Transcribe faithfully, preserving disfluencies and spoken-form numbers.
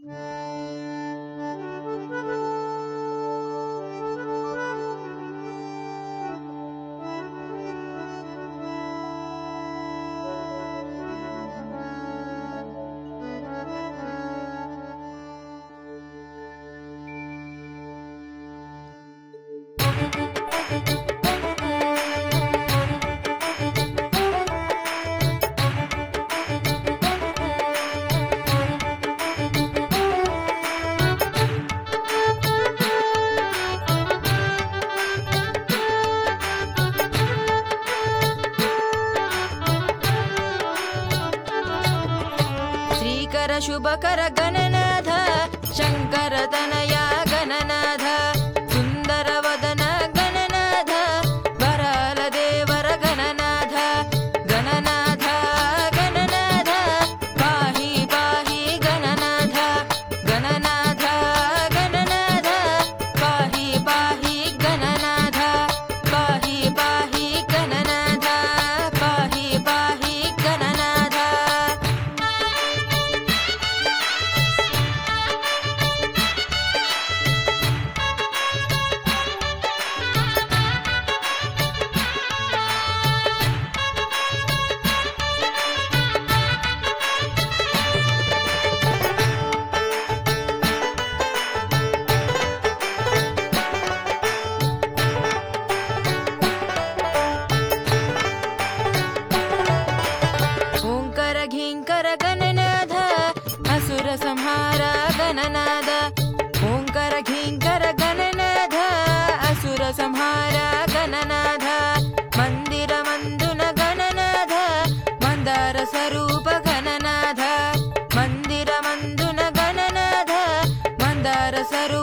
श्रीकर शुभकर गणनाथ शंकर तनया गणनाथ सुंदर वदन गणनाथ वराल देवर गणनाथ गणनाथ गणनाथ पाहि पाहि गणनाथ गणनाथ गणनाथ पाहि पाहि गणनाथ पाहि पाहि गणनाथ पाहि पाहि गणनाथ ओंकार घींकर गणनाथ असुर संहार गणनाथ ओंकार घींकर गणनाथ असुर संहार गणनाथ मंदिर मंदुन गणनाथ मंदार स्वरूप गणनाथ मंदिर मंदुन गणनाथ मंदार स्वरूप